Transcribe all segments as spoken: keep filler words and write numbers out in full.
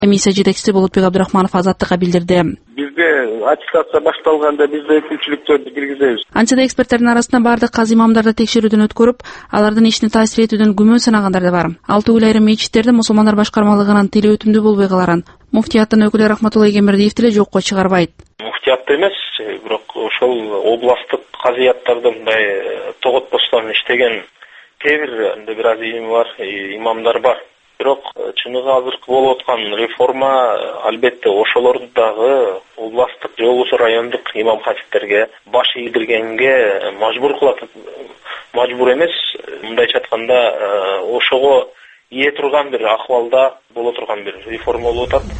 Комиссия жетекчиси Болотбек Абдырахманов Азаттыкка билдирди. Бизде аттестация башталганда биз да өкүлчүлүктөрдү киргизебиз. Анча да эксперттердин арасында бардык казы имамдарды текшерүүдөн өткөрүп, алардын ишине таасир этүүдөн күмөн санагандар да бар. Ал түгүл айрым мечиттерде мусулмандар башкармалыгынын тили өтүмдүү болбой каларын муфтияттын өкүлү Рахматулла Эгембердиев деле жокко чыгарбайт. Муфтиятты эмес, бирок ошол областтык казыяттарда мындай тоготпостон иштеген кээ бир бир аз илим бар, имамдар бар. Бирок чыныгы азыркы болуп аткан реформа албетте ошолорду дагы областтык же болбосо райондук имам хатиптерге баш ийдиргенге мажбур кылат. Мажбур эмес, мындайча айтканда ошого ие турган бир акыбалда боло турган бир реформа болуп атат.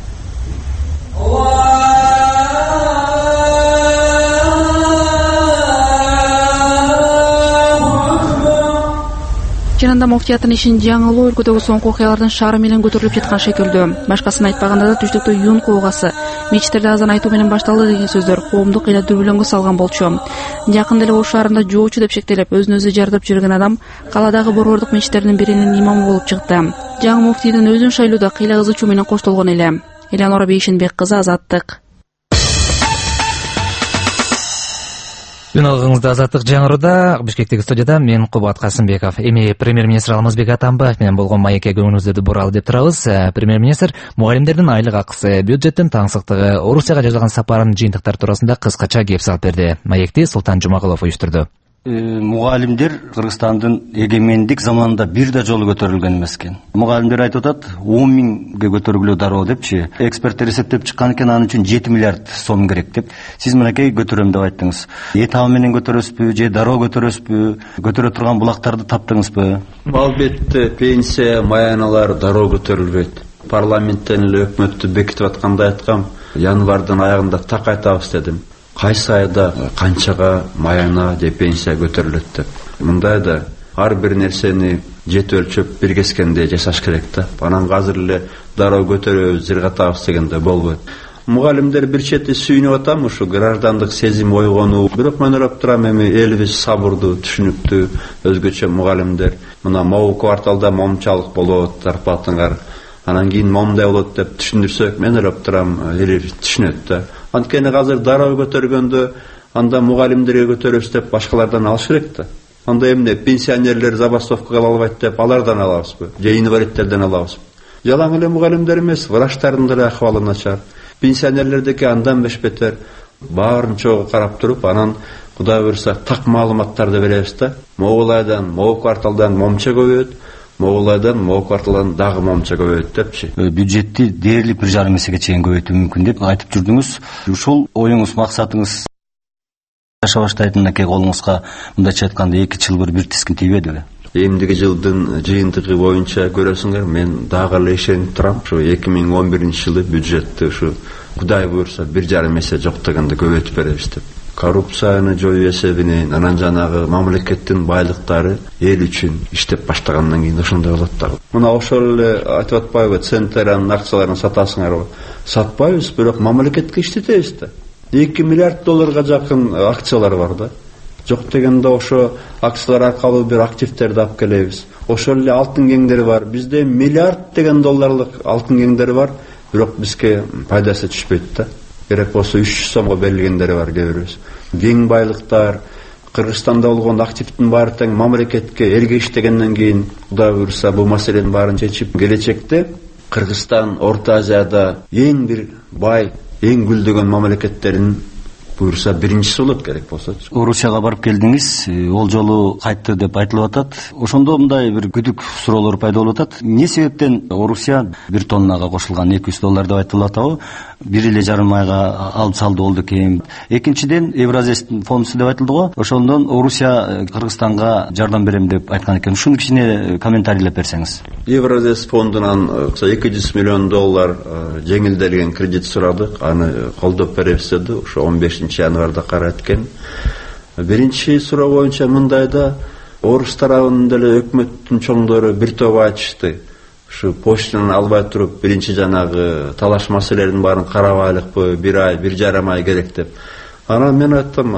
Жанында муфтияттын ишин жаңылоо өлкөдөгү соңку окуялардын шаары менен көтөрүлүп жаткан шекилдүү. Башкасын айтпаганда да түштүктө юн куугасы, мечиттерде азан айтуу менен башталды деген сөздөр коомду кыйла дүрбөлөңгө салган болчу. Жакында эле Ош шаарында жоочу деп шектелип, өзүн өзү жардырып жүргөн адам калаадагы борбордук мечиттердин биринин имамы болуп чыкты. Жаңы муфтийдин өзүн шайлоодо кыйла кызычуу менен коштолгон эле. Элеонора Бейшенбек кызы, Азаттык. Юналгыңызды Азаттык жаңыруда, Бишкектеги студияда мен Кубат Касымбеков. Эми премьер-министр Алмазбек Атамбаев менен болгон маекке көңүлүңүздү буралы деп турабыз. Премьер-министр мугалимдердин айлык акысы, бюджеттин таңсыктыгы, Орусияга жасаган сапарын жыйынтыктар туурасында кыскача кеп салып берди. Маекти Султан Жумакулов уюштурду. Мугалимдер Кыргызстандын эгемендик заманында бир да жолу көтөрүлгөн эмес экен. Мугалимдер айтып атат, он миңге көтөрүлүү дароо депчи. Эксперттер эсептеп чыккан экен, анын үчүн жети миллиард сом керек деп. Сиз мынакей көтөрөм деп айттыңыз. Этабы менен көтөрөсүзбү, же дароо көтөрөсүзбү, көтөрө турган булактарды таптыңызбы? Албетте пенсия, маяналар дароо көтөрүлбөйт. Парламенттен эле өкмөттү бекитип атканда айткам, январдын аягында так айтабыз дедим. Кайсы айда канчага маяна же пенсия көтөрүлөт деп. Мындайда ар бир нерсени жет өлчөп биргескенде жасаш керек да. Анан азыр эле дароо көтөрөбүз, зыргатабыз дегенде болбойт. Мугалимдер бир чети сүйүнүп атам, ушу граждандык сезим ойгонуу. Бирок мен ойлоп турам, эми элибиз сабырдуу, түшүнүктүү, өзгөчө мугалимдер. Мына могу кварталда момчалык болот, зарплатыңар. Анан кийин момундай болот деп түшүндүрсөк, мен ойлоп турам, элибиз түшүнөт да. Анткени азыр дароо көтөргөндө анда мугалимдерге көтөрөбүз деп башкалардан алыш керек да. Анда эмне пенсионерлер забастовкага ала албайт деп алардан алабызбы? Же инвалидтерден алабызбы? Жалаң эле мугалимдер эмес, врачтардын деле акыбалы начар. Пенсионерлердики андан бешбетер. Баарын чогуу карап туруп, анан Кудай буйрса так маалыматтарды беребиз да. Могул айдан, могу кварталдан момча көбөйөт. Могулайдан могу кварталдан дагы момча көбөйөт депчи. Бюджетти дээрлик бир жарым эсеге чейин көбөйтүү мүмкүн деп айтып жүрдүңүз. Ушул оюңуз, максатыңыз жаша баштайтынакей колуңузга мындайча айтканда эки жыл бир бир тискин тийбедиби? Эмдиги жылдын жыйынтыгы боюнча көрөсүңөр, мен дагы эле ишенип турам. Ушу эки миң он биринчи жылы бюджетти ушу Кудай буйрса бир жарым эсе жок дегенде көбөйтүп беребиз деп. Коррупцияны жоюу эсебинен, анан жанагы мамлекеттин байлыктары эл үчүн иштеп баштагандан кийин ошондой болот да. Мына ошол эле айтып атпайбы, Центеранын акцияларын сатасыңарбы? Сатпайбыз, бирок мамлекетке иштетебиз да. эки миллиард долларга жакын акциялар бар да. Жок дегенде ошо акциялар аркылуу бир активтерди алып келебиз. Ошол эле алтын кеңдери бар. Бизде миллиард деген долларлык алтын кеңдери бар, бирок бизге пайдасы түшпөйт да. Керек болсо үч жүз сомго берилгендери бар кээ-бирибиз. Кең байлыктар, Кыргызстанда болгон активдин баары тең мамлекетке, элге иштегенден кийин Кудай буйрса бул маселенин баарын чечип, келечекте Кыргызстан Орто Азияда эң бир бай, эң гүлдөгөн мамлекеттерин буйрса биринчиси болот керек болсо. Орусияга барып келдиңиз, ол жолу кайтты деп айтылып атат. Ошондо мындай бир күдүк суроолор пайда болуп атат. Не себептен Орусия бир тоннага кошулган эки жүз доллар деп айтылып атабы? Бир эле жарым айга алып салды болду экен. Экинчиден Евразия фондусу деп айтылды го. Ошондон Орусия Кыргызстанга жардам берем деп айткан экен. Ушуну кичине комментарийлеп берсеңиз. Евразия фондунан эки жүз миллион доллар жеңилделген кредит сурадык. Аны колдоп беребиз деди. Ошо он бешинчи январда карат экен. Биринчи суроо боюнча мындайда Орус тарабынын деле өкмөттүн чоңдору бир топ айтышты. Ушу почтанан албай туруп биринчи жанагы талаш маселелерин баарын карабайлыкпы, бир ай, бир жарым ай керек деп. Анан мен айттым,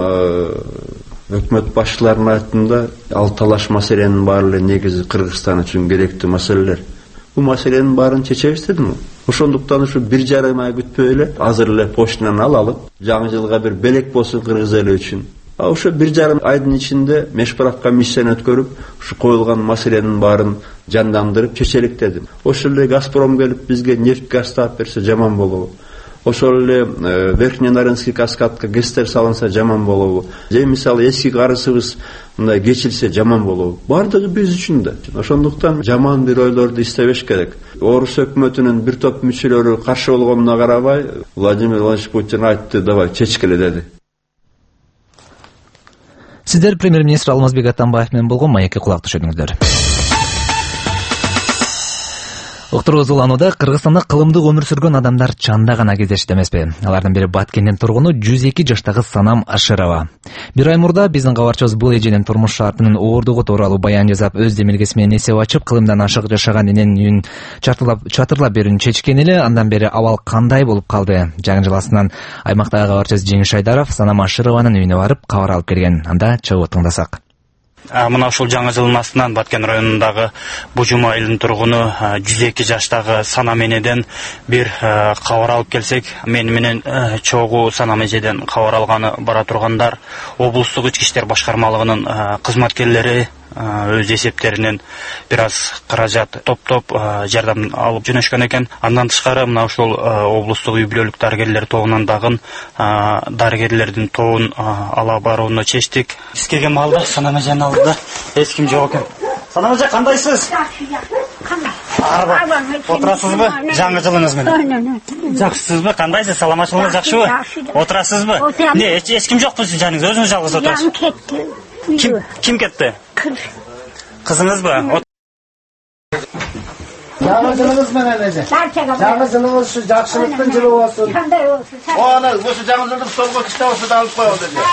өкмөт башчыларына айттым да, ал талаш маселенин баары эле негизи Кыргызстан үчүн керектүү маселелер. бул маселенин баарын чечебиз дедим. Ошондуктан ушу бир жарым ай күтпөй эле азыр эле почтадан алып, жаңы жылга бир белек болсун кыргыз эли үчүн. А ошо бир жарым айдын ичинде Мешбаровго миссияны өткөрүп, ушу коюлган маселенин баарын жандандырып чечелик дедим. Ошол эле Газпром келип бизге нефть газ таап берсе жаман болобу? Ошол эле Верхненарынский каскадка ГЭСтер салынса жаман болобу? Же мисалы эски карысыбыз мындай кечилсе жаман болобу? Бардыгы биз үчүн да. Ошондуктан жаман бир ойлорду истебеш керек. Орус өкмөтүнүн бир топ мүчөлөрү каршы болгонуна карабай, Владимир Владимирович Путин айтты, давай чечкеле деди. Сиздер премьер-министр Алмазбек Атамбаев менен болгон маекке кулак түшөдүңүздөр. Уктуруубуз уланууда Кыргызстанда кылымдык өмүр сүргөн адамдар чанда гана кездешет эмеспи. Алардын бири Баткендин тургуну жүз эки жаштагы Санам Ашырова. Бир ай мурда биздин кабарчыбыз бул эженин турмуш шартынын ооругу тууралуу баян жасап, өз демилгеси менен эсеп ачып, кылымдан ашык жашаган эненин чатырлап чатырлап берүүнү чечкен эле. Андан бери абал кандай болуп калды? Жаңы жыл астынан аймактагы кабарчыбыз Жеңиш Айдаров Санам Ашырованын үйүнө барып кабар алып келген. Анда чыгып тыңдасак. Мына ушул жаңы жылдын астынан Баткен районундагы Бужум айылынын тургуну жүз эки жаштагы Санам энеден бир кабар алып келсек, мен менен чогуу Санам эжеден кабар алганы бара тургандар облустук ички иштер башкармалыгынын кызматкерлери өз эсептеринен бир аз каражат топтоп жардам алып жөнөшкөн экен. Андан тышкары мына ушул облустук үй бүлөлүк дарыгерлер тобунан дагы дарыгерлердин тобун ала барууну чечтик. Биз келген маалда Санам эженин алдында эч ким жок экен. Санам эже, кандайсыз? Отурасызбы? Жаңы жылыңыз менен. Жакшысызбы? Кандайсыз? Саламатчылыгыңыз жакшыбы? Отурасызбы? Не, эч ким жокпу сиздин жаныңызда? Өзүңүз жалгыз отурасыз? Kim kim ketdi? Kız. Kızınız mı? Жаңы жылыңыз менен эже. Жаңы жылыңыз ушу жакшылыктын жылы болсун. Кандай болсун? Аны ушу жаңы жылдын столго китабы да алып коелу деди.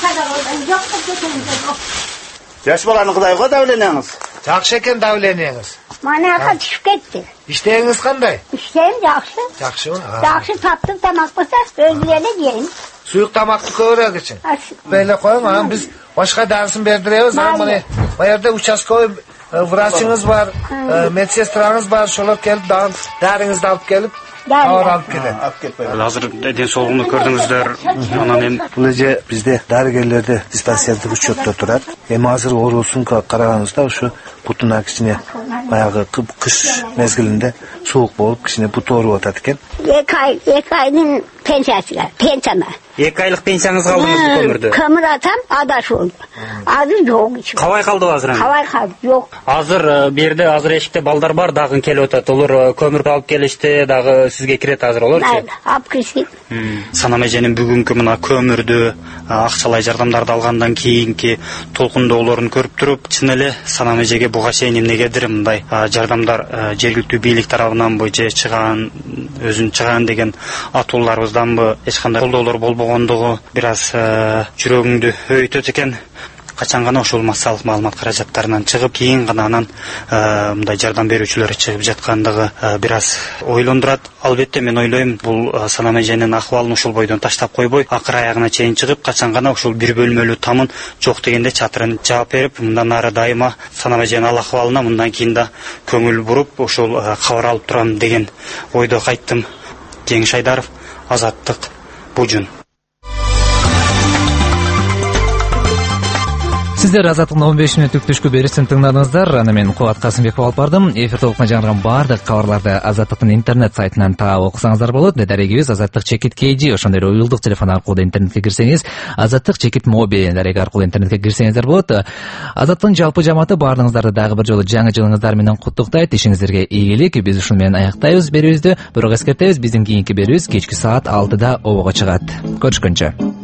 Жаш баланы кудай го давленеңиз. Жакшы экен давленеңиз. Манага түшүп кетти. Иштегиңиз кандай? Иштейм жакшы. Жакшыбы? Жакшы таптым тамак болсо өзү эле жейм. Суюк тамакты көбүрөөк ичин. Беле коюң, анан биз башка дарысын бердиребиз. Анан мына баярда участковый врачыңыз бар, медсестраңыз бар, ошолор келип дарыңызды алып келип, кабар алып келет. Азыр ден соолугуну көрдүңүздөр. Анан эми бул эже бизде дарыгерлерде диспансердик учетто турат. Эми азыр оорусун караганыбызда ушу бутуна кичине баягы кыш мезгилинде суук болуп кичине буту ооруп атат экен. эки ай, эки айдын пенсиясы, пенсияма. эки айлык пенсияңыз калдыңызбы көмүрдө? Көмүр атам адаш болду. Азыр жок ичи. Кабай калдыбы азыр? Кабай калды, жок. Азыр берде азыр эшикте балдар бар, дагы келип атат. Олор көмүрдү алып келишти, дагы сизге кирет азыр олорчу? Алып киришти. Санам эженин бүгүнкү мына көмүрдү, акчалай жардамдарды алгандан кийинки толкундоолорун көрүп туруп, чын эле Санам эжеге буга чейин эмнегедир мындай жардамдар жергиликтүү бийлик тарабынан же чыган, өзүн чыган деген атууларыбызданбы эч кандай колдоолор болбогондугу бир аз жүрөгүңдү өйтөт экен. Качан гана ошол массалык маалымат каражаттарынан чыгып, кийин гана анан мындай жардам берүүчүлөр чыгып жаткандыгы бир аз ойлондурат. Албетте мен ойлойм, бул Санам эженин акыбалын ушул бойдон таштап койбой, акыр аягына чейин чыгып, качан гана ушул бир бөлмөлүү тамын жок дегенде чатырын жаап берип, мындан ары дайыма Санам эженин ал акыбалына мындан кийин да көңүл буруп, ушул кабар алып турам деген ойдо кайттым. Жеңиш Айдаров, Азаттык, Бужун. Сиздер Азаттыктын он беш мүнөттүк түшкү берүүсүн тыңдадыңыздар. Аны мен Кубат Касымбеков алып бардым. Эфир толкуна жаңырган бардык кабарларды Азаттыктын интернет сайтынан таап окусаңыздар болот. Дарегибиз Азаттык чекит kg, ошондой эле уюлдук телефон аркылуу интернетке кирсеңиз, Азаттык чекит моби дареги аркылуу интернетке кирсеңиздер болот. Азаттыктын жалпы жамааты баарыңыздарды дагы бир жолу жаңы жылыңыздар менен куттуктайт. Ишиңиздерге ийгилик. Биз ушуну менен аяктайбыз берүүбүздү. Бирок эскертебиз, биздин кийинки берүүбүз кечки саат алтыда обого чыгат. Көрүшкөнчө.